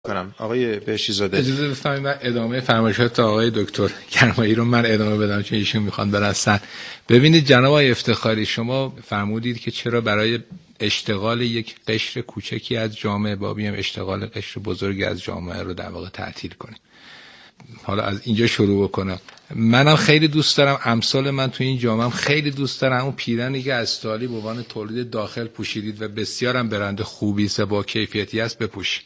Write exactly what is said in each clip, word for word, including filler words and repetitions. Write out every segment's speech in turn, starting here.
کنم. آقای بهشتی زاده اجازه بفرمایید من ادامه فرمایشات آقای دکتر گرمایی رو من ادامه بدم چون ایشون میخوان برسن. ببینید جناب آقای افتخاری، شما فرمودید که چرا برای اشتغال یک قشر کوچکی از جامعه با بیام اشتغال قشر بزرگی از جامعه رو در واقع تعطیل کنیم. حالا از اینجا شروع بکنم. منم خیلی دوست دارم، امثال من تو این جامعه خیلی دوست دارم اون پیرنی که از تالی به عنوان تولید داخل پوشیدید و بسیارم برند خوبی است، با کیفیتی است، بپوشید.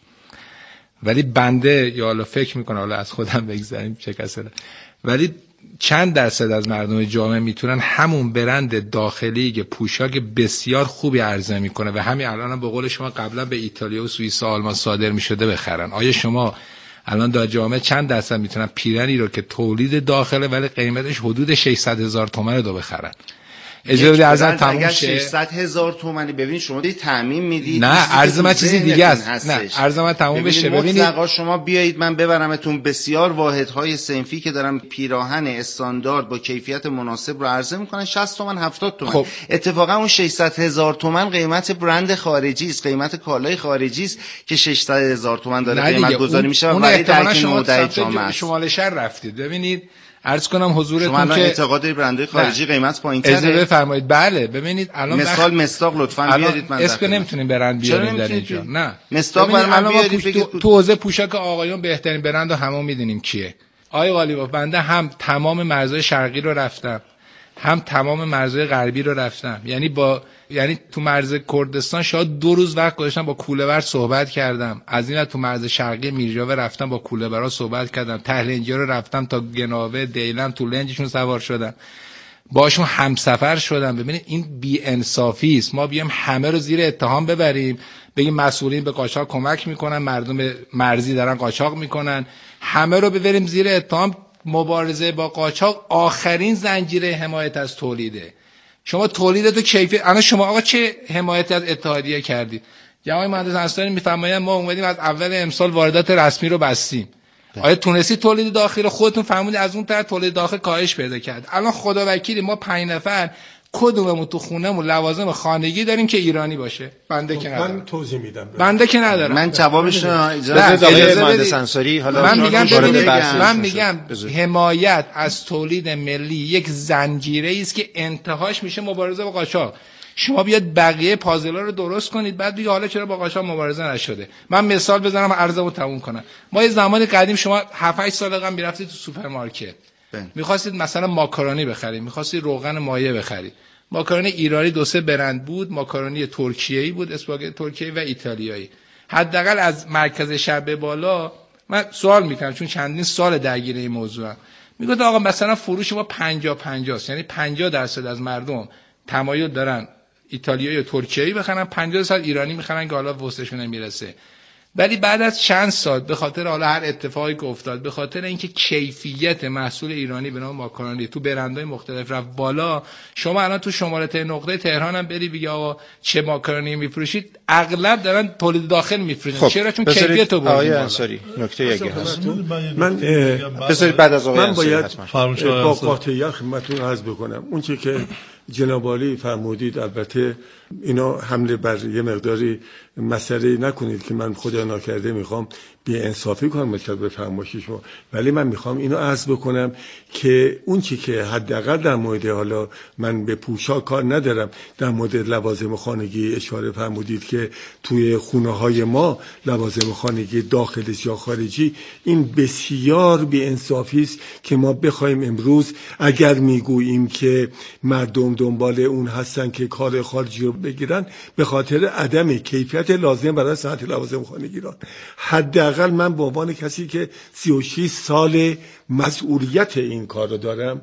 ولی بنده یا حالا فکر میکنم، حالا از خودم بگذاریم چه کسی، ولی چند درصد از مردم جامعه میتونن همون برند داخلی که پوشاک بسیار خوبی عرضه میکنه و همین الان هم به قول شما قبلا به ایتالیا و سوئیس و آلمان صادر میشده بخرن. آیا شما الان در جامعه چند درصد میتونن پیرنی رو که تولید داخله ولی قیمتش حدود ششصد هزار تومان رو بخرن؟ اجازه ازن تموم شه. ششصد هزار تومانی ببین شما دی تعمیم میدید. نه عرض من چیزی دیگه است. نه عرض من تموم بشه. ببینید مطلقا شما بیایید من ببرمتون بسیار واحدهای صنفی که دارن پیراهن استاندارد با کیفیت مناسب رو عرضه میکنن شصت تومن هفتاد تومن. خب. اتفاقا اون ششصد هزار تومن قیمت برند خارجی است، قیمت کالای خارجی است که ششصد هزار تومن داره قیمت گذاری میشه و برای ترکیب مودع جامعه شمال شهر رفتید. ببینید عرض کنم حضورتون شما که اعتقاد برندهای خارجی قیمت پایین‌تره. اجازه بفرمایید. بله ببینید الان مثال بخ... مستاق لطفاً بیارید. من اسم نمیتونیم برند بیاریم در اینجا. نه مستاق برای من بیارید. پوش... تو, تو حوزه پوشاک آقایون بهترین برند رو همون میدونیم کیه. آقای قالیباف، بنده هم تمام مرزهای شرقی رو رفتم، هم تمام مرزهای غربی رو رفتم. یعنی با یعنی تو مرز کردستان شاید دو روز وقت گذاشتم با کوله‌بر صحبت کردم. از این تو مرز شرقی میرجاوه رفتم با کوله‌برا صحبت کردم. تهلنجا رو رفتم تا گناوه، دیلم تو لنجشون سوار شدم. باشون همسفر شدم. ببینید این بی انصافی است. ما بیام همه رو زیر اتهام ببریم، بگیم مسئولین به قاچاق کمک میکنن، مردم مرزی دارن قاچاق میکنن، همه رو ببریم زیر اتهام. مبارزه با قاچاق آخرین زنجیره حمایت از تولیده. شما تولیدتو کیفیت، الان شما آقا چه حمایت از اتحادیه کردید؟ جناب مهندس انصاری میفرمایند ما اومدیم از اول امسال واردات رسمی رو بستیم. آیا تونستی تولید داخلی خودتون فرمودید از اون طرف تولید داخل کاهش پیدا کرد؟ الان خدا وکیلی ما پنج نفر کدوممون تو خونمون لوازم خانگی داریم که ایرانی باشه؟ بنده که ندارم. من توضیح میدم. بنده که ندارم. من جوابش اجازه آقای مهندس انصاری. حالا من میگم ببینید من میگم حمایت از تولید ملی یک زنجیره است که انتهاش میشه مبارزه با قاچاق. شما بیاد بقیه پازلا رو درست کنید بعد دیگه حالا چرا با قاچاق مبارزه نشده. من مثال بزنم عرضمو تموم کنم. ما یه زمان قدیم شما هفت هشت سال قبل میرفتید تو سوپرمارکت، میخواستید مثلا ماکارونی بخرید، میخواستید روغن مایع بخرید. ماکارونی ایرانی دو سه برند بود، ماکارونی ترکیه‌ای بود، اسپاگتی ترکیه‌ای و ایتالیایی. حداقل از مرکز شهر به بالا من سوال میکنم چون چندین سال درگیر این موضوعم. میگفت آقا مثلا فروش ما پنجاه پنجاه است، یعنی پنجاه درصد از مردم تمایل دارن ایتالیایی و ترکیه‌ای بخرن، پنجاه درصد ایرانی میخرن که حالا وسطشون نمیرسه. ولی بعد از چند سال به خاطر حالا هر اتفاقی که افتاد، به خاطر اینکه کیفیت محصول ایرانی به نام ماکارونی تو برندهای مختلف رفت بالا، شما الان تو شمالت نقطه تهران هم بری بگی آقا چه ماکارونی میفروشید، اغلب دارن تولید داخل میفروشن. خب. چرا؟ چون کیفیت رو بردن. آقای انصاری نکته یکی هست. من بذارید بعد از آقای من انصاری باید حتما با قاطعیت خدمتتون عرض بکنم اون چه که جناب عالی فرمودید، البته اینا حمله بر یه مقداری مسئله نکنید که من خدا ناکرده میخوام بی انصافی کنم مثل به فرمایش شما، ولی من میخوام اینو عرض بکنم که اون چی که حداقل در مورد، حالا من به پوشاک کار ندارم، در مورد لوازم خانگی اشاره فرمودید که توی خونه های ما لوازم خانگی داخلی یا خارجی، این بسیار بی انصافی است که ما بخوایم امروز اگر میگوییم که مردم دنبال اون هستن که کار خارجی رو بگیرن به خاطر عدم کیفیت لازم برای صنعت لوازم خانگی ایران. حداقل من به عنوان کسی که سی و شش سال مسئولیت این کار رو دارم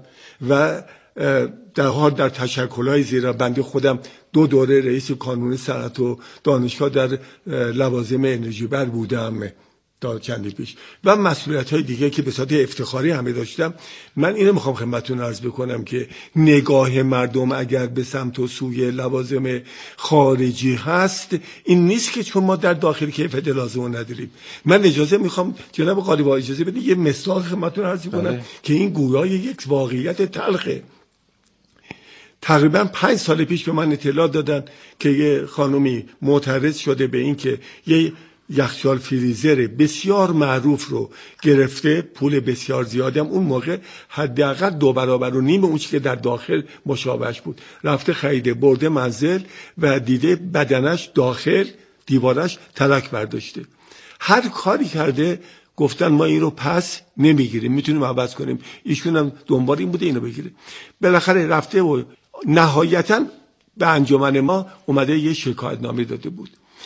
و در حال در تشکل‌های زیرا بنده خودم دو دوره رئیس کانون صنعت و دانشگاه در لوازم انرژی بر بودم تا چندی پیش و مسئولیت‌های دیگه که به صورت افتخاری همه داشتم. من اینو میخوام خدمتتون عرض بکنم که نگاه مردم اگر به سمت و سوی لوازم خارجی هست، این نیست که چون ما در داخل کیفیت لازم نداریم. من اجازه میخوام جناب قالیباف اجازه بدید یه مثال خدمتتون عرض کنم که این گویای یک واقعیت تلخه. تقریبا پنج سال پیش به من اطلاع دادن که یه خانومی معترض شده به این که یه یخچال فریزر بسیار معروف رو گرفته، پول بسیار زیادی هم اون موقع حداقل دو برابر و نیم اون چیزی که در داخل مشابهش بود رفته خریده، برده منزل و دیده بدنش داخل دیوارش ترک برداشته. هر کاری کرده گفتن ما این رو پس نمیگیریم، میتونیم عوض کنیم. ایشون هم دنبال این بوده اینو بگیره. بالاخره رفته و نهایتا به انجمن ما اومده یه شکایت نامه داده بود.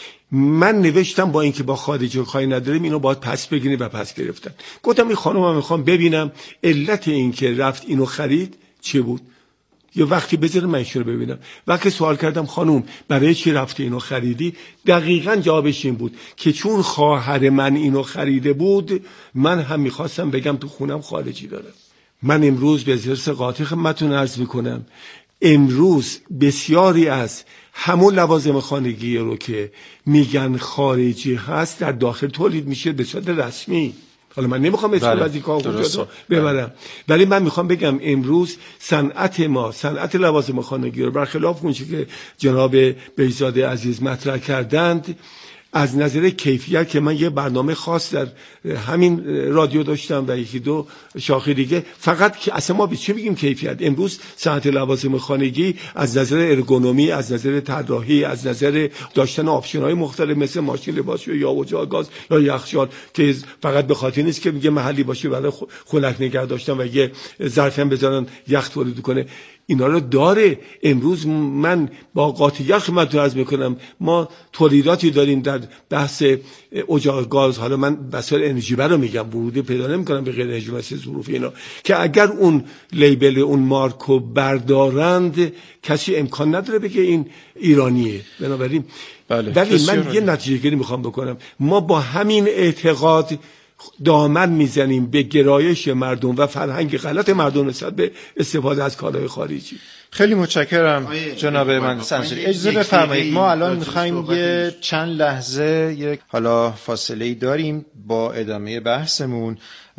من نوشتم با اینکه با خارجی کاری نداریم اینو باید پس بگیریم و پس گرفتن. گفتم این خانم هم میخوام ببینم علت این که رفت اینو خرید چه بود. یه وقتی بذاره من ایشون رو ببینم. وقتی سوال کردم خانم برای چی رفتی اینو خریدی، دقیقاً جوابش این بود که چون خواهر من اینو خریده بود من هم میخواستم بگم تو خونم خارجی دارم. من امروز به ذرس قاطع خدمتتون عرض میکنم امروز بسیاری از همون لوازم خانگی رو که میگن خارجی هست در داخل تولید میشه به صورت رسمی. حالا من نمیخوام اسم بله. وظیفه رو ببرم، ولی من میخوام بگم امروز صنعت ما، صنعت لوازم خانگی رو برخلاف اون چیزی که جناب بهزاده عزیز مطرح کردند از نظر کیفیت که من یه برنامه خاص در همین رادیو داشتم و یکی دو شاخه دیگه، فقط که اصلا ما به چه میگیم کیفیت. امروز صنعت لوازم خانگی از نظر ارگونومی، از نظر طراحی، از نظر داشتن آپشن‌های مختلف مثل ماشین لباسشویی یا وجا گاز یا یخچال که فقط به خاطر نیست که میگه محلی باشه برای خنک نگه داشتن و یه ظرفی هم بذارن یخ تولید کنه، اینا رو داره. امروز من با قاطعیت خدمتتون عرض میکنم ما تولیداتی داریم در بحث اجاق گاز، حالا من بسیار انرژی برو میگم ورودی پیدا نمیکنم به غیر انرژی مثل ظروف اینا، که اگر اون لیبل اون مارکو بردارند کسی امکان نداره بگه این ایرانیه. بنابراین بله. ولی من یه نتیجه گیری میخوام بکنم، ما با همین اعتقاد دامن میزنیم به گرایش مردم و فرهنگ غلط مردم نسبت به استفاده از کالای خارجی. خیلی متشکرم جناب مهندس انصاری. اجازه بفرمایید ما الان می‌خوایم یه چند لحظه یک حالا فاصله ای داریم با ادامه بحثمون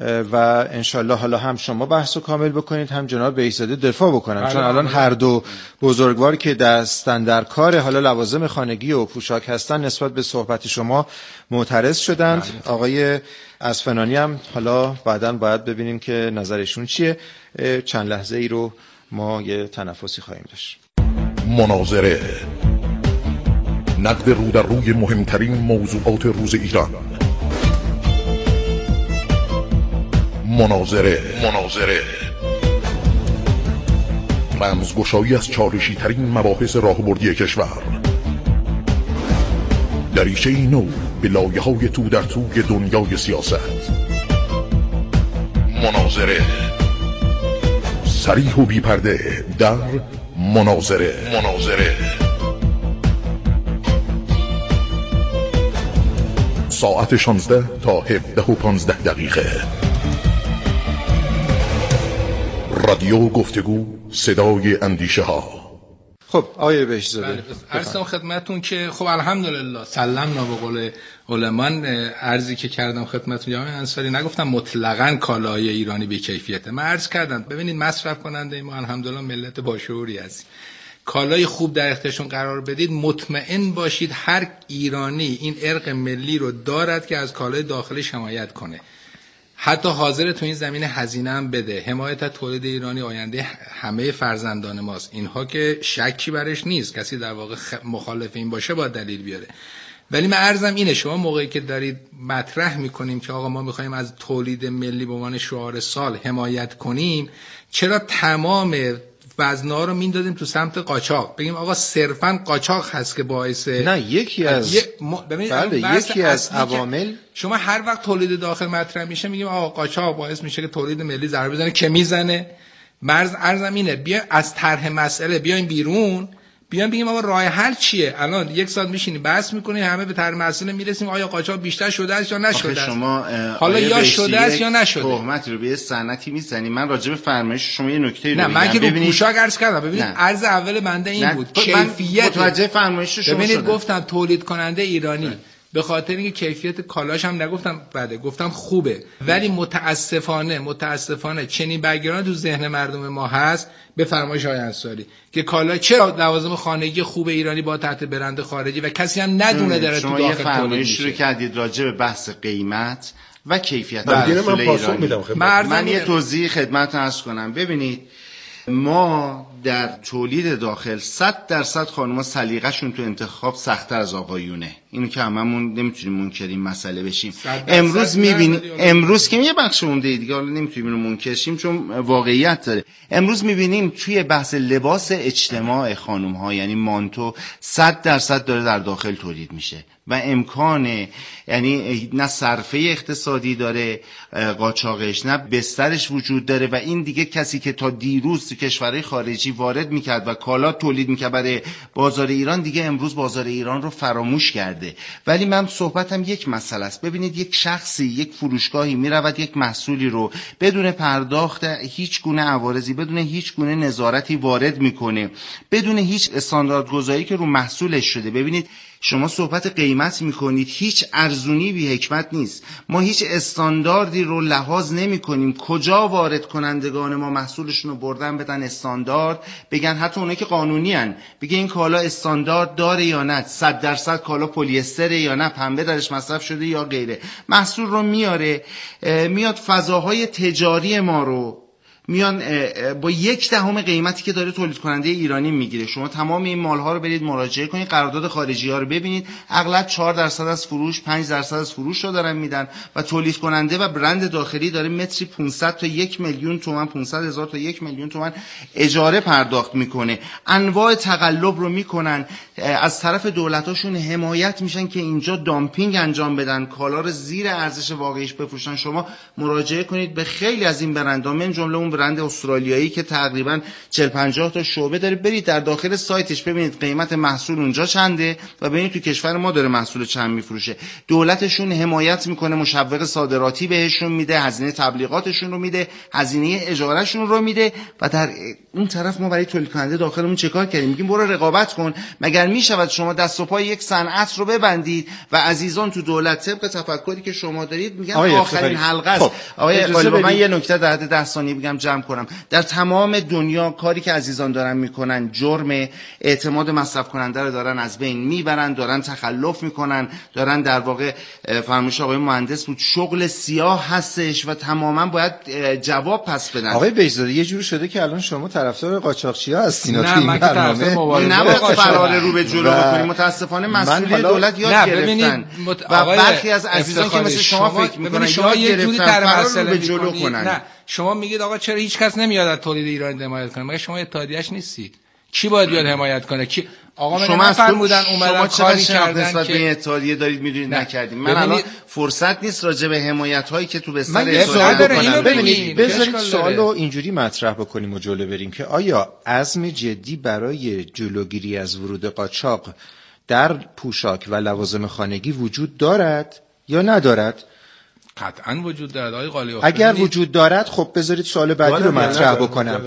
و انشالله حالا هم شما بحثو کامل بکنید هم جناب بهزاده دفاع بکنن، چون الان هر دو بزرگوار که دستن در کار حالا لوازم خانگی و پوشاک هستن نسبت به صحبت شما معترض شدند. آقای اصفهانی هم حالا بعداً باید ببینیم که نظرشون چیه. چند لحظه ای رو ما یه تنفسی خواهیم داشت. مناظره، نقد رو در روی مهمترین موضوعات روز ایران. مناظره مناظره رمزگشایی از چالشی ترین مباحث راهبردی کشور، دریچه نو به لایه های تو در توی دنیای سیاست. مناظره صریح و بی پرده در مناظره مناظره ساعت شانزده تا هفده و پانزده دقیقه. رادیو گفتگو، صدای اندیشه ها. خب آقای بهزاده بله، عرضم خدمتون که خب الحمدلله سلمنا به قول علما. عرضی که کردم خدمتون جناب انصاری نگفتم مطلقاً کالای ایرانی بی کیفیته، من عرض کردم ببینید مصرف کننده ما الحمدلله ملت باشعوری هست، کالای خوب در اختیارشون قرار بدید مطمئن باشید هر ایرانی این ارق ملی رو دارد که از کالای داخلی حمایت کنه، حتی حاضر تو این زمینه هزینه هم بده. حمایت از تولید ایرانی آینده همه فرزندان ماست، اینها که شکی برش نیست، کسی در واقع مخالف این باشه با دلیل بیاره. ولی من عرضم اینه شما موقعی که دارید مطرح میکنیم که آقا ما میخوایم از تولید ملی به عنوان شعار سال حمایت کنیم، چرا تمام وزن‌ها رو میندازیم تو سمت قاچاق، بگیم آقا صرفاً قاچاق هست که باعث نه یکی از ی... م... بله یکی از عوامل. شما هر وقت تولید داخل مطرح میشه میگیم آقا قاچاق باعث میشه که تولید ملی ضربه بزنه، که میزنه. مرز ارزم اینه بیا از طرح مسئله بیایم بیرون، بیایم بگیم آقا راه حل چیه. الان یک ساعت میشینیم بحث میکنیم همه به طرح مسئله میرسیم آیا قاچاق بیشتر شده است یا نشده است. شما حالا یا شده است یا نشده. تهمت رو به صنعتی میزنید. من راجع به فرمایش شما یه نکته رو نه بگم. من که ببینید پوشاک عرض کردم، ببینید عرض اول بنده این نه. بود کیفیت متوجه فرمایش شما ببینید شدن. گفتم تولید کننده ایرانی نه. به خاطر اینکه کیفیت کالاش هم نگفتم بده، گفتم خوبه، ولی متاسفانه متاسفانه چنین بگیران تو ذهن مردم ما هست. به فرمایش آقای انصاری که کالا چرا لوازم خانگی خوب ایرانی با تحت برند خارجی و کسی هم ندونه داره تو داخل تولید میشه. شروع کردید راجع به بحث قیمت و کیفیت محصول ایرانی. من, من یه توضیح خدمتتون عرض کنم. ببینید ما در تولید داخل صد درصد خانم‌ها سلیقه‌شون تو انتخاب سخت‌تر از آقایونه. اینو که هممون نمیتونیم منکر این مسئله بشیم. امروز می‌بینیم امروز که یه بخش عمده دیگه حالا نمیتونیم اینو منکر شیم چون واقعیت داره. امروز می‌بینیم توی بحث لباس اجتماع خانم‌ها یعنی مانتو صد درصد داره در داخل تولید میشه و امکانه، یعنی نه صرفه اقتصادی داره قاچاقش، نه بسترش وجود داره و این دیگه کسی که تا دیروز تو کشورهای خارجی وارد میکرد و کالا تولید میکرد برای بازار ایران دیگه امروز بازار ایران رو فراموش کرده. ولی من صحبتم یک مسئله است. ببینید یک شخصی یک فروشگاهی میرود یک محصولی رو بدون پرداخت هیچ گونه عوارضی، بدون هیچ گونه نظارتی وارد میکنه، بدون هیچ استانداردگذاری که رو محصولش شده. ببینید شما صحبت قیمت میکنید، هیچ ارزونی بی حکمت نیست. ما هیچ استانداردی رو لحاظ نمی کنیم. کجا وارد کنندگان ما محصولشون رو بردن بدن استاندارد، بگن حتی اونایی که قانونی هن بگه این کالا استاندارد داره یا نه، صد درصد کالا پلی استره یا نه، پنبه درش مصرف شده یا غیره. محصول رو میاره، میاد فضاهای تجاری ما رو میان با یک دهم قیمتی که داره تولید کننده ایرانی میگیره. شما تمام این مالها رو برید مراجعه کنید، قرارداد خارجی ها رو ببینید، اغلب چهار درصد از فروش، پنج درصد از فروش رو دارن میدن و تولید کننده و برند داخلی داره متری پانصد تا یک میلیون تومان، پانصد هزار تا یک میلیون تومان اجاره پرداخت میکنه. انواع تقلب رو میکنن، از طرف دولتاشون حمایت میشن که اینجا دامپینگ انجام بدن، کالا رو زیر ارزش واقعیش بفروشن. شما مراجعه کنید به خیلی از این برندها، من جمله اون برند استرالیایی که تقریبا چهل پنجاه تا شعبه داره، برید در داخل سایتش ببینید قیمت محصول اونجا چنده و ببینید تو کشور ما داره محصول چند میفروشه. دولتشون حمایت میکنه، مشوق صادراتی بهشون میده، هزینه تبلیغاتشون رو میده، هزینه اجارهشون رو میده و در اون طرف ما برای تولید کننده داخلمون چه کار کردیم؟ میگیم برو رقابت کن. مگر میشود شما دست و پای یک صنعت رو ببندید و عزیزان تو دولت طبق تفکری که شما دارید میگن آخرین حلقه است. آقای قالیباف من یه نکته در حد ده ثانیه بگم جمع کنم. در تمام دنیا کاری که عزیزان دارن میکنن جرم، اعتماد مصرف کننده رو دارن از بین میبرن، دارن تخلف میکنن، دارن در واقع فرمایش آقای مهندس بود شغل سیاه هستش و تماما باید جواب پس بدن. آقای بهزادی یه جوری شده که الان شما طرفدار قاچاقچی‌ها هستین. نه من که طرفدار مبارزه نباید فرار رو به جلو بکنیم. متاسفانه مسئولی دولت یاد گرفتن مت... و برخی از عزیزان که مثل شما فکر میکنن شما یه جوری طرف رو به جلو کنن. نه شما میگید آقا چرا هیچ کس نمیاد از تولید ایرانی حمایت کنه؟ مگه شما اتحادیه‌اش نیستید؟ کی باید بیاد حمایت کنه؟ کی آقا شما فرمودن اومدن کاری کردن نسبت به اتحادیه دارید میدونید نکردیم. من الان فرصت نیست راجع به حمایت هایی که تو بستر اتحادیه بکنم. ببینید بذارید سوالو اینجوری مطرح بکنیم و جلو بریم که آیا عزم جدی برای جلوگیری از ورود قاچاق در پوشاک و لوازم خانگی وجود دارد یا ندارد؟ قطعا وجود دارد آقای قالیباف. اگر وجود دارد خب بذارید سوال بعدی رو مطرح بکنم.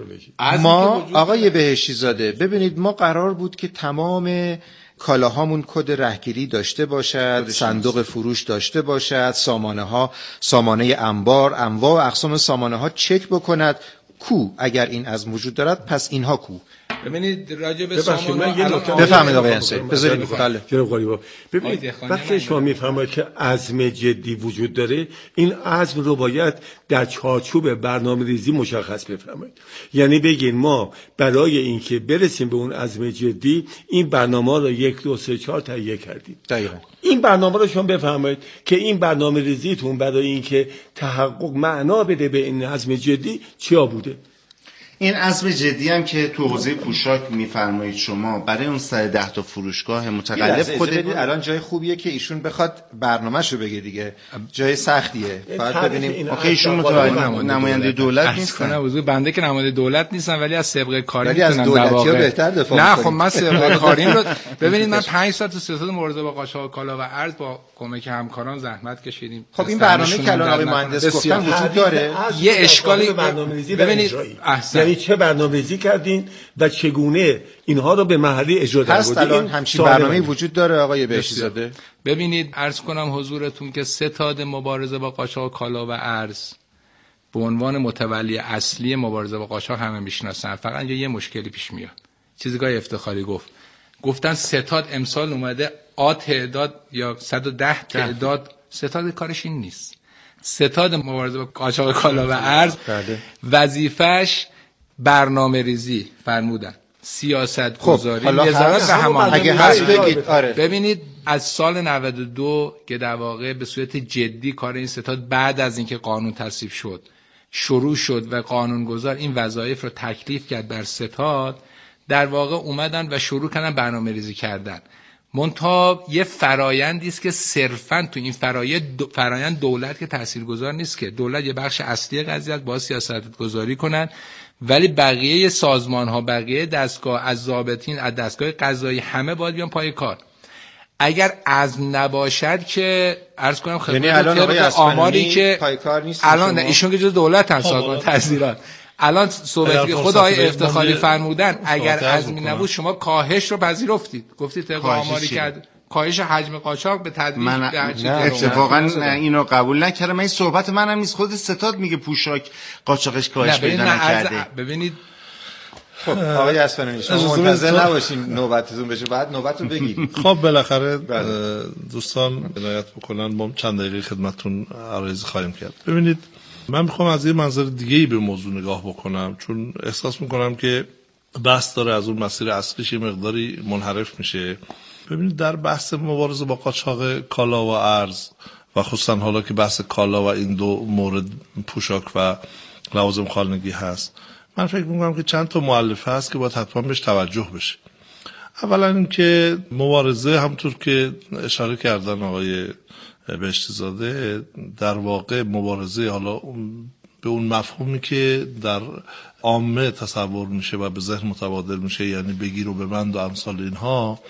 ما آقای بهشتی زاده ببینید ما قرار بود که تمام کالاهامون کد رهگیری داشته باشد، صندوق فروش داشته باشد، سامانه ها، سامانه انبار، انواع و اقسام سامانه ها چک بکند. کو اگر این از وجود دارد پس اینها کو؟ ببینید راجع به سامانه بفهمید آقای انصاری بذارید بله جناب قالیباف. ببینید وقتی شما میفرمایید که عزم جدی وجود داره، این عزم رو باید در چارچوب برنامه‌ریزی مشخص بفرمایید. یعنی بگین ما برای اینکه برسیم به اون عزم جدی این برنامه رو یک دو سه چهار تهیه کردیم. دقیقاً این برنامه رو شما بفرمایید که این برنامه‌ریزیتون برای اینکه تحقق معنا بده به این عزم جدی چیا بوده؟ این عزم جدی هم که تو حوزه پوشاک میفرمایید شما برای اون صد ده تا فروشگاه متقلب خود الان جای خوبیه که ایشون بخواد برنامه‌شو بگه دیگه. جای سختیه. بعد ببینیم آخه ایشون متولد نماینده دولت نیستن. نه بنده که نماینده دولت نیستم ولی از سابقه کاری میتونم در واقع. نه خب من سابقه کاریم رو ببینید من پنج سال تو سیاست مبارزه با قاچاق کالا و ارز با کمک همکاران زحمت کشیدیم. خب این برنامه که الان آقای مهندس گفتن وجود داره. یه اشکالی ببینید یعنی چه برنامه‌ریزی کردین و چگونه اینها رو به محلی اجرا کردین؟ هست الان همچین برنامه‌ای وجود داره آقای بهشتی زاده؟ ببینید عرض کنم حضورتون که ستاد مبارزه با قاچاق کالا و ارز به عنوان متولی اصلی مبارزه با قاچاق همه میشناسن، فقط یه مشکلی پیش میاد. چیزگاه افتخاری گفت گفتن ستاد امسال اومده آ تعداد یا صد و ده تعداد، ستاد کارش این نیست. ستاد مبارزه با قاچاق کالا و ارز وظیفش برنامه ریزی فرمودن، سیاست گذاری، نظارت و هماهنگی. اگه هست بگید. آره. ببینید از سال نود و دو که در واقع به صورت جدی کار این ستاد بعد از اینکه قانون تصویب شد شروع شد و قانونگذار این وظایف رو تکلیف کرد بر ستاد، در واقع اومدن و شروع کردن برنامه ریزی کردن. منتها یه فرایندی است که صرفاً تو این فرایند دو فرایند دولت که تاثیرگذار نیست، که دولت یه بخش اصلی قضیه است، با سیاست گذاری کنن، ولی بقیه سازمان ها، بقیه دستگاه، از ضابطین، از دستگاه قضایی، همه باید بیان پای کار. اگر از نباشد که عرض کنم خدمت یعنی الان آقای آماری که پای کار نیست، الان نه ایشون که جز دولت هست، سازمان تحصیلات الان صحبتی خود آقای افتخاری فرمودن اگر عزمی نبود شما کاهش رو پذیرفتید، گفتید طبق آماری کرد کاهش حجم قاچاق به تدریج. من اتفاقا اینو قبول نکردم. من این صحبت منم نیست، خود ستاد میگه پوشاک قاچاقش کاهش پیدا نکرده. ببینید خب آقای اصفهانی شما منتظر نباشین نوبتتون بشه، بعد نوبتتون بگید. خب بالاخره دوستان عنایت بکنن، ما چند دقیقه خدمتتون عرض خواهیم کرد. ببینید من میخوام از یه منظر دیگه‌ای به موضوع نگاه بکنم، چون احساس میکنم که بحث داره از اون مسیر اصلیش یه مقداری منحرف میشه. ببینید در بحث مبارزه با قاچاق کالا و ارز و خصوصا حالا که بحث کالا و این دو مورد پوشاک و لوازم خانگی هست، من فکر میکنم که چند تا مؤلفه هست که باید حتما بهش توجه بشه. اولا اینکه مبارزه همونطور که اشاره کردن آقای بهشتی زاده در واقع مبارزه حالا به اون مفهومی که در عامه تصور میشه و به ذهن متبادل میشه، یعنی بگیر و ببند و امثال اینها،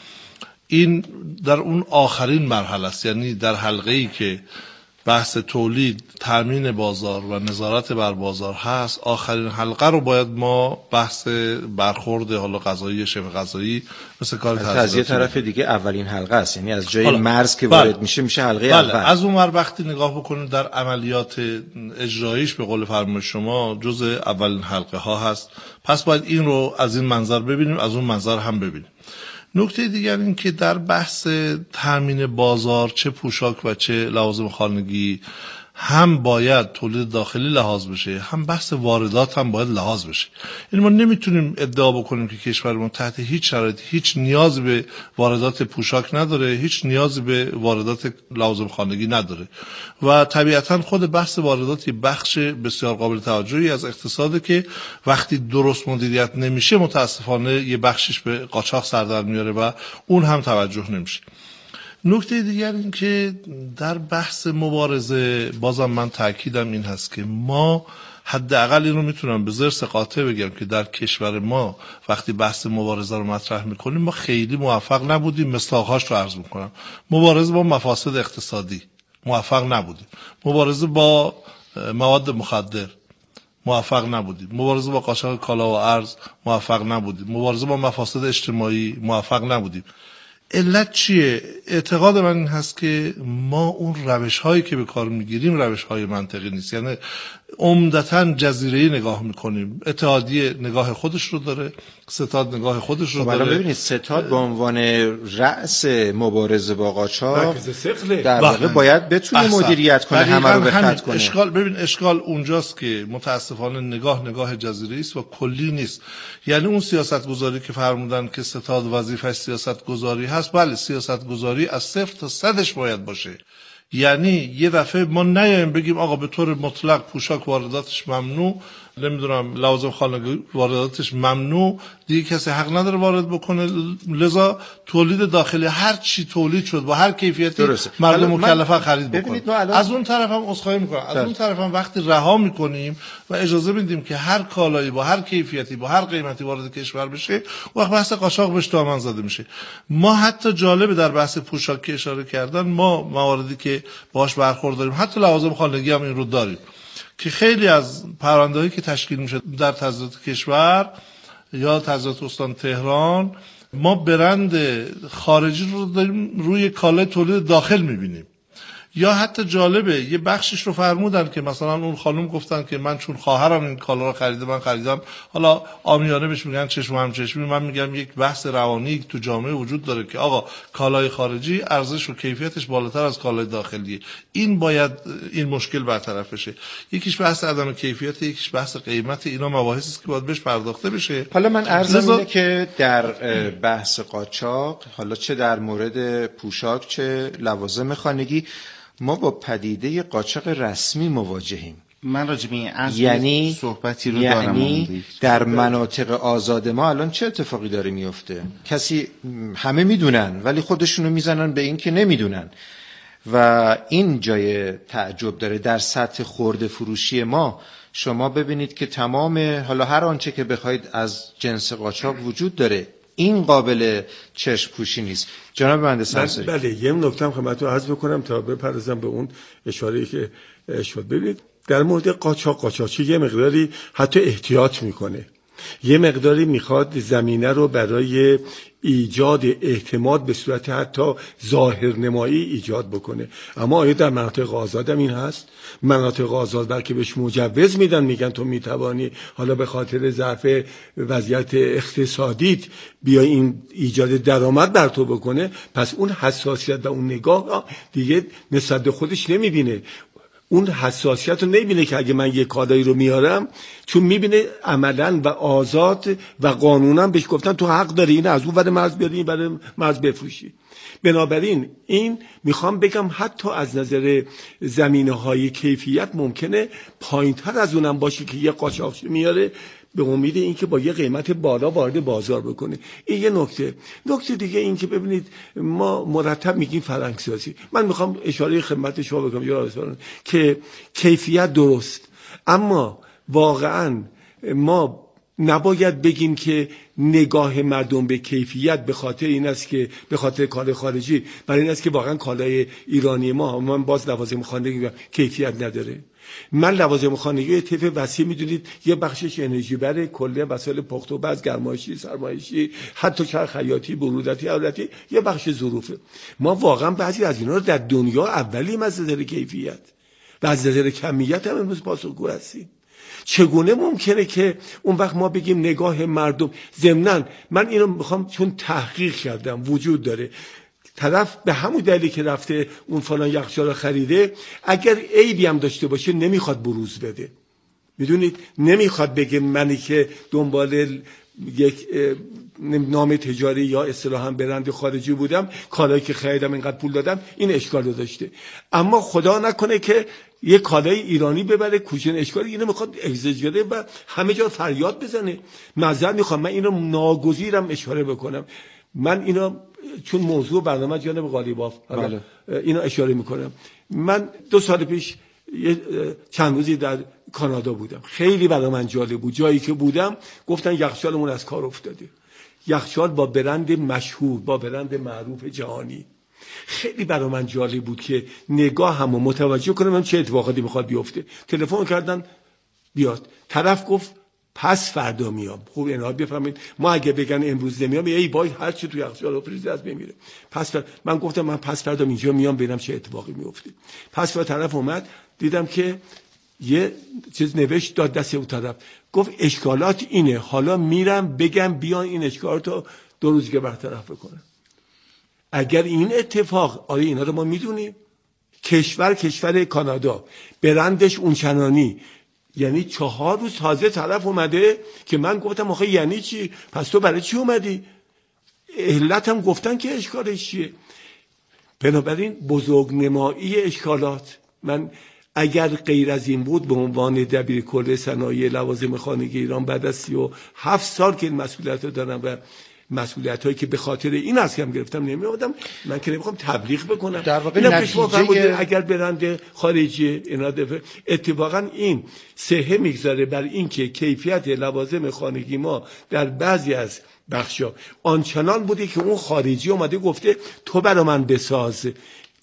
این در اون آخرین مرحله است، یعنی در حلقه ای که بحث تولید، تامین بازار و نظارت بر بازار هست، آخرین حلقه رو باید ما بحث برخورد حالا قضایی، شبه قضایی مثل کار تزیه طرف دیگه اولین حلقه است، یعنی از جای مرز که وارد بله. میشه میشه حلقه بله. اول. از اون ور وقتی نگاه بکنید در عملیات اجراییش به قول فرمایش شما جز اولین حلقه ها هست، پس باید این رو از این منظر ببینیم، از اون منظر هم ببینیم. نکته دیگر این که در بحث تامین بازار چه پوشاک و چه لوازم خانگی هم باید تولید داخلی لحاظ بشه، هم بحث واردات هم باید لحاظ بشه. این ما نمیتونیم ادعا بکنیم که کشورمون تحت هیچ شرایطی هیچ نیاز به واردات پوشاک نداره، هیچ نیاز به واردات لوازم خانگی نداره و طبیعتا خود بحث واردات بخش بسیار قابل توجهی از اقتصاده که وقتی درست مدیریت نمیشه متاسفانه یه بخشش به قاچاق سر در میاره و اون هم توجه نمیشه. نکته دیگر این که در بحث مبارزه بازم من تأکیدم این هست که ما حداقل این رو میتونم به ضرس قاطع بگم که در کشور ما وقتی بحث مبارزه رو مطرح میکنیم ما خیلی موفق نبودیم. مصداقهاش رو عرض میکنم. مبارزه با مفاسد اقتصادی موفق نبودیم، مبارزه با مواد مخدر موفق نبودیم، مبارزه با قاچاق کالا و ارز موفق نبودیم، مبارزه با مفاسد اجتماعی موفق نبودیم. علت چیه؟ اعتقاد من این هست که ما اون روش هایی که به کار میگیریم روش های منطقی نیست، یعنی عمدتاً جزیره‌ای نگاه میکنیم. اتحادیه نگاه خودش رو داره، ستاد نگاه خودش رو داره. ببینید ستاد به عنوان رأس مبارزه با قاچاق در واقع باید بتونه مدیریت کنه، همه رو به خط کنه. اشکال ببین اشکال اونجاست که متاسفانه نگاه نگاه جزیره‌ای است و کلی نیست. یعنی اون سیاست گذاری که فرمودن که ستاد وظیفه سیاست گذاری هست، بله سیاست گذاری از صفر تا صدش باید باشه. یعنی یه دفعه ما نیاییم بگیم آقا به طور مطلق پوشاک وارداتش ممنوع، نمیدونم لوازم خانگی وارداتش ممنوع، دیگه کسی حق نداره وارد بکنه، لذا تولید داخلی هر چی تولید شد با هر کیفیتی درسته. مردم مکلفن خرید بکنن. از اون طرف هم عذرخواهی میکنم، از اون طرف هم وقتی رها میکنیم و اجازه میدیم که هر کالایی با هر کیفیتی با هر قیمتی وارد کشور بشه، وقت بحث قاچاق بهش دامن زده میشه. ما حتی جالبه در بحث پوشاک که اشاره کردن، ما مواردی که باهاش برخورد داریم، حتی لوازم خانگی هم این رو داریم. که خیلی از پرونده‌هایی که تشکیل میشه در تزریقات کشور یا تزریقات استان تهران، ما برند خارجی رو داریم روی کالای تولید داخل میبینیم. یا حتی جالبه یه بخشش رو فرمودن که مثلا اون خانم گفتن که من چون خواهرم این کالا رو خریده من خریدم، حالا عامیانه بهش میگن چشم هم چشمی، من میگم یک بحث روانی تو جامعه وجود داره که آقا کالای خارجی ارزش و کیفیتش بالاتر از کالای داخلیه. این باید این مشکل برطرف بشه. یکیش بحث عدم کیفیت، یکیش بحث قیمت. اینا مباحثی است که باید بهش پرداخته بشه. حالا من عرضم اینه که در بحث قاچاق، حالا چه در مورد پوشاک چه لوازم خانگی، ما با پدیده قاچاق رسمی مواجهیم. من راجع به این اصل یعنی صحبتی رو یعنی دارم. یعنی در مناطق آزاد ما الان چه اتفاقی داره میفته؟ کسی همه میدونن ولی خودشونو میزنن به این که نمیدونن و این جای تعجب داره. در سطح خرده فروشی ما شما ببینید که تمام حالا هر آنچه که بخواید از جنس قاچاق وجود داره، این قابل چشم پوشی نیست. جناب مهندس انصاری. بله، یه نکته هم خدمتتون عرض بکنم تا بپردازم به اون اشاره‌ای که شد. ببینید در مورد قاچاق، قاچاقچی یه مقداری حتی احتیاط میکنه، یه مقداری میخواد زمینه رو برای ایجاد اعتماد به صورت حتی ظاهرنمایی ایجاد بکنه. اما آیا در مناطق آزاد هم این هست؟ مناطق آزاد بلکه بهش مجوز میدن، میگن تو میتوانی حالا به خاطر ظرف وضعیت اقتصادیت بیا این ایجاد درآمد بر تو بکنه، پس اون حساسیت و اون نگاه دیگه نسبت به خودش نمیبینه. اون حساسیت رو نمیبینه که اگه من یه کالایی رو میارم، چون میبینه عملاً و آزاد و قانونا بهش گفتن تو حق داری این از اون ور مرز بیاری، این برای مرز بفروشی. بنابراین این میخوام بگم حتی از نظر زمینه‌های کیفیت ممکنه پایین‌تر از اونم باشه که یه قاچاقچی میاره به امید اینکه با یه قیمت بالا وارد بازار بکنه. این یه نکته. نکته دیگه این که ببینید ما مرتب میگیم فرهنگ‌سازی. من میخوام اشاره خدمت شما بکنم یا که کیفیت درست، اما واقعا ما نباید بگیم که نگاه مردم به کیفیت به خاطر این است که به خاطر کالای خارجی، برای این است که واقعا کالای ایرانی ما، من باز لوازم خانگی کیفیت نداره. من لوازم خانگی طیف وسیع میدونید، یه بخشش انرژی بره، کله وسایل پخت و پز، گرمایشی، سرمایشی، حتی چرخ خیاطی، برودتی، اولتی، یه بخش ظروفه. ما واقعا بعضی از اینا رو در دنیا اولیم از نظر کیفیت و از نظر کمیت هم امروز پاسخگو هستیم. چگونه ممکنه که اون وقت ما بگیم نگاه مردم؟ ضمناً من اینو میخوام چون تحقیق کردم وجود داره، طرف به همون دلیلی که رفته اون فلان یخچال رو خریده، اگر عیبی هم داشته باشه نمیخواد بروز بده. میدونید نمیخواد بگه منی که دنبال یک نام تجاری یا اصطلاحاً برند خارجی بودم، کالایی که خریدم اینقدر پول دادم، این اشکال رو داشته. اما خدا نکنه که یک کالای ایرانی ببره کوچن اشکالی، اینو میخواد اگزاجره و همه جا فریاد بزنه. معذرت میخوام، من اینو ناگزیرم اشاره بکنم. من اینو چون موضوع برنامه جانب قالیباف بله. اینو اشاره میکنم. من دو سال پیش چند روزی در کانادا بودم، خیلی برای من جالب بود. جایی که بودم گفتن یخچالمون از کار افتاده. یخچال با برند مشهور، با برند معروف جهانی. خیلی برای من جالب بود که نگاه همو متوجه کنم چه اتفاقاتی میخواد بیفته. تلفن کردن بیاد، طرف گفت پس فردا میام. خوب اینا بفهمید، ما اگه بگن امروز نمیام ای وای هر چی تو یخچال و فریزر از بمیره. پس فردا من گفتم من پس فردا اینجا میام ببینم چه اتفاقی میفته. پس فردا طرف اومد، دیدم که یه چیز نوشت داد دست اون طرف، گفت اشکالات اینه، حالا میرم بگم بیان این اشکالاتو دو روز که برطرف بکنن. اگر این اتفاق، آره اینا رو ما میدونیم، کشور کشور کانادا برندش اونچنانی، یعنی چهار روز تازه طرف اومده که من گفتم آخه یعنی چی؟ پس تو برای چی اومدی؟ علت هم گفتن که اشکالش چیه. بنابراین بزرگنمایی اشکالات، من اگر غیر از این بود به عنوان دبیر کل صنایع لوازم خانگی ایران بعد از سی و هفت سال که این مسئولیت رو دارم و مسئولیت هایی که به خاطر این از کم گرفتم نمی آمدم، من که نمیخوام تبلیغ بکنم. در واقع نتیجه اگر برند خارجی اینا دفعه اتفاقا این سهه میگذاره بر این که کیفیت لوازم خانگی ما در بعضی از بخشا آنچنان بوده که اون خارجی اومده گفته تو برا من بساز،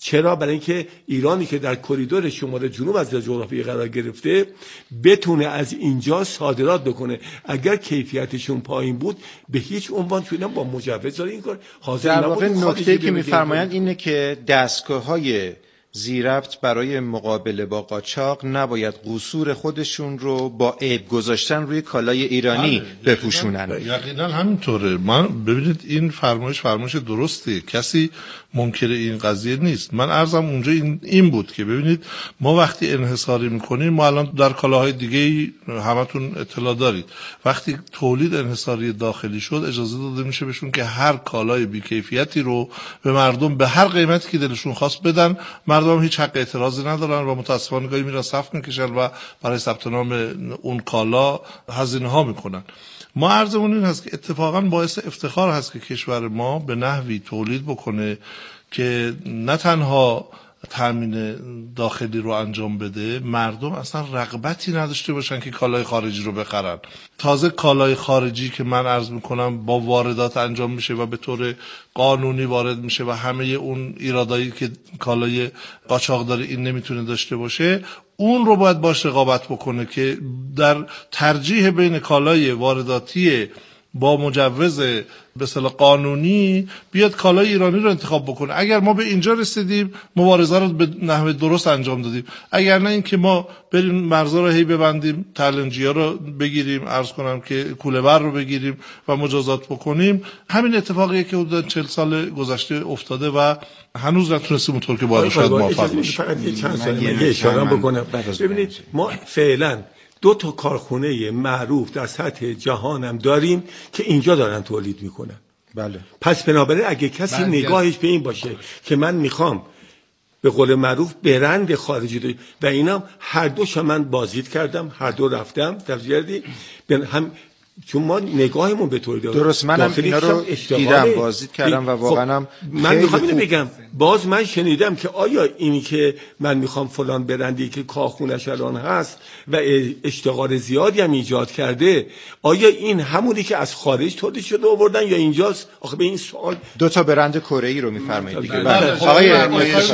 چرا؟ برای اینکه ایرانی که در کریدور شمال جنوب از جغرافیایی قرار گرفته بتونه از اینجا صادرات بکنه. اگر کیفیتشون پایین بود به هیچ عنوان چون با مجوز این کار حاضر در نبود. واقع نکته‌ای که می‌فرمایند اینه که دستگاه‌های زیربط برای مقابله با قاچاق نباید قصور خودشون رو با عیب گذاشتن روی کالای ایرانی بپوشونن. یقینا همینطوره. من ببینید این فرمایش فرمایش درسته، کسی منکر این قضیه نیست. من عرضم اونجا این, این بود که ببینید ما وقتی انحصاری میکنیم، ما الان در کالاهای دیگه همتون اطلاع دارید، وقتی تولید انحصاری داخلی شد اجازه داده میشه بهشون که هر کالای بی‌کیفیتی رو به مردم به هر قیمتی که دلشون خواست بدن. مردم هیچ حق اعتراضی ندارن و متاسفانه گاهی میرن صف میکشن و برای ثبت نام اون کالا هزینه ها میکنن. ما عرضمون این هست که اتفاقا باعث افتخار هست که کشور ما به نحوی تولید بکنه که نه تنها تامین داخلی رو انجام بده، مردم اصلا رغبتی نداشته باشن که کالای خارجی رو بخرن. تازه کالای خارجی که من عرض میکنم با واردات انجام میشه و به طور قانونی وارد میشه و همه اون ایرادایی که کالای قاچاقداری این نمیتونه داشته باشه، اون رو باید باش رقابت بکنه که در ترجیح بین کالای وارداتی با مجوز به اصطلاح قانونی بیاد کالای ایرانی رو انتخاب بکنه. اگر ما به اینجا رسیدیم مبارزه رو به نحو درست انجام دادیم، اگر نه اینکه ما بریم مرزا رو هی ببندیم، تلنجیا رو بگیریم، عرض کنم که کوله‌بر رو بگیریم و مجازات بکنیم، همین اتفاقیه که حدود چهل سال گذشته افتاده و هنوز نتونستیم اونطور که باید شاید موفق باشیم. فقط چند ثانیه اشاره بکنم. ببینید ما فعلا دو تا کارخونه معروف در سطح جهانم داریم که اینجا دارن تولید میکنن. بله. پس بنابراین اگه کسی نگاهش به این باشه که من میخوام به قول معروف برند خارجی داریم و اینا هر دوش من بازدید کردم، هر دو رفتم تفسیری هم، چون ما نگاهمون به طور درست منم اینا رو دیدم، بازدید کردم و واقعا خب من میخوام اینو بگم، باز من شنیدم که آیا اینی که من میخوام فلان برندی که کارخونه‌اش الان هست و اشتغال زیادی هم ایجاد کرده، آیا این همونی که از خارج تولید شده آوردن یا اینجاست؟ آخه به این سوال دو تا برند کره‌ای رو میفرمایید دیگه. بله. آقای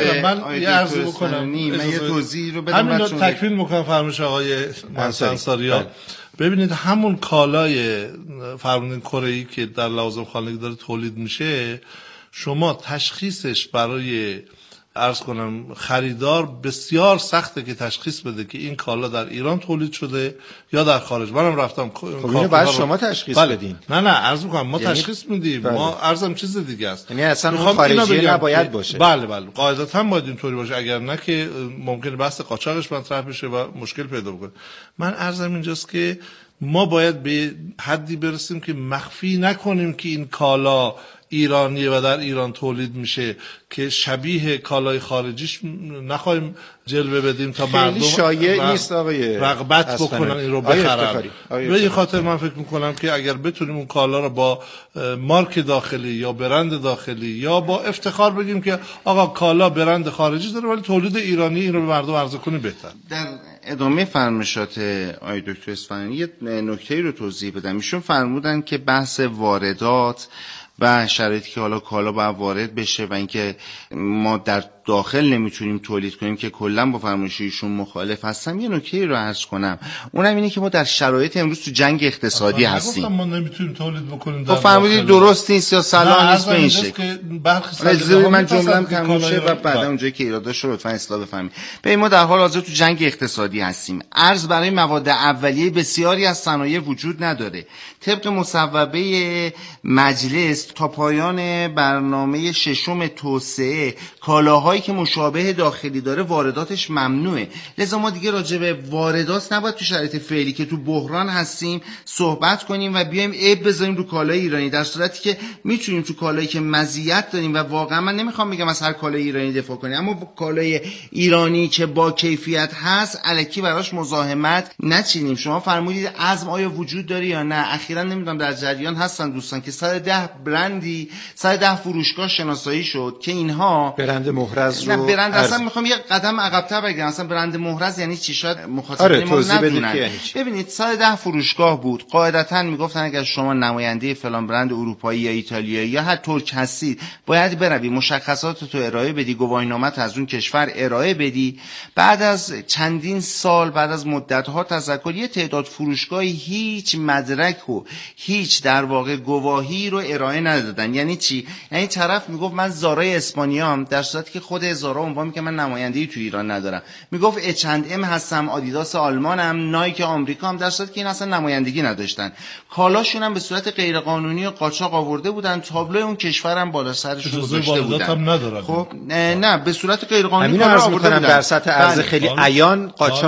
من یه عرض بکنم، من یه توضیح رو بدم، همین رو تکمیل میکنم فرمایش آقای انصاری‌ها. ببینید همون کالای فرمودن کره‌ای که در لوازم خانگی داره تولید میشه، شما تشخیصش برای عرض کنم خریدار بسیار سخته که تشخیص بده که این کالا در ایران تولید شده یا در خارج. منم رفتم خب اینو بعد شما تشخیص بله. بدین. نه نه عرض میکنم ما یعنی... تشخیص میدیم. بله. ما عرضم چیز دیگه است، یعنی اصلا اون خارجی نباید باشه. بله بله قاعدتا باید اینطوری باشه، اگر نه که ممکنه بحث قاچاقش مطرح بشه و مشکل پیدا بکنه. من عرضم اینجاست که ما باید به حدی برسیم که مخفی نکنیم که این کالا ایرانیه و در ایران تولید میشه، که شبیه کالای خارجیش نخواهیم جلوه بدیم تا مردم شایع نیست آقای رغبت بکنن این رو بخرن. به این خاطر من فکر میکنم که اگر بتونیم اون کالا رو با مارک داخلی یا برند داخلی یا با افتخار بگیم که آقا کالا برند خارجی داره ولی تولید ایرانی، این رو به مردم عرضه کنیم بهتر. در ادامه فرمایشات آقای دکتر اصفهانی یه نکته‌ای رو توضیح بدم. ایشون فرمودن که بحث واردات و شرایطی که حالا کالا باید وارد بشه و اینکه ما در داخل نمیتونیم تولید کنیم که کلا با فرمایش ایشون مخالف هستم. یه نکته رو عرض کنم، اونم اینه که ما در شرایط امروز تو جنگ اقتصادی هستیم. ما نمیتونیم تولید بکنیم. خب فرمودید درست نیست یا صلاح نیست به این شکل. اجازه من جمله‌ام تموم شه و بعدا اونجایی که ایراداش رو لطفا اصلاح بفرمایید. ببین ما در حال حاضر تو جنگ اقتصادی هستیم. ارز برای مواد اولیه بسیاری از صنایع وجود نداره. طبق مصوبه مجلس تا پایان برنامه ششم توسعه کالاهایی که مشابه داخلی داره وارداتش ممنوعه. لذا ما دیگه راجع به واردات نباید تو شرایط فعلی که تو بحران هستیم صحبت کنیم و بیایم عیب بذاریم رو کالای ایرانی، در صورتی که میتونیم تو کالایی که مزیت داریم و واقعا من نمیخوام بگم از هر کالای ایرانی دفاع کنیم، اما کالای ایرانی که با کیفیت هست الکی براش مزاحمت نچینیم. شما فرمودید عزم آیا وجود داره یا نه؟ اخیراً نمیدونم در جریان هستن دوستان که صد و ده برندی صد و ده فروشگاه شناسایی شد که اینها برند مهرت محرز رو نه برند اصلا میخوام یه قدم عقب‌تر بگم. اصلا برند محرز یعنی چی؟ شاید مخاطبین آره، ما ندونن. یعنی ببینید سال ده فروشگاه بود، قاعدتاً میگفتن اگر شما نماینده فلان برند اروپایی یا ایتالیایی یا هر ترک هستید باید بروی مشخصات تو ارائه بدی، گواهینامه از اون کشور ارائه بدی. بعد از چندین سال، بعد از مدت‌ها تذکر، یه تعداد فروشگاهی هیچ مدرک و هیچ در واقع گواهی رو ارائه ندادن. یعنی چی؟ یعنی طرف میگفت من زارای اسپانیام، در صورتی که خود زارا عنوان میگه من نماینده‌ای تو ایران ندارم. میگفت اچ اند ام هستم، آدیداس آلمانم، نایک آمریکا هم، در صورتی که این اصلا نمایندگی نداشتن. کالاشون هم به صورت غیر قانونی و قاچاق آورده بودن، تابلوی اون کشورم بالا سرشون گذاشته بودن. هم ندارن. خب نه به صورت غیر قانونی آورده بودن. در سطح عرضه خیلی عیان قاچاق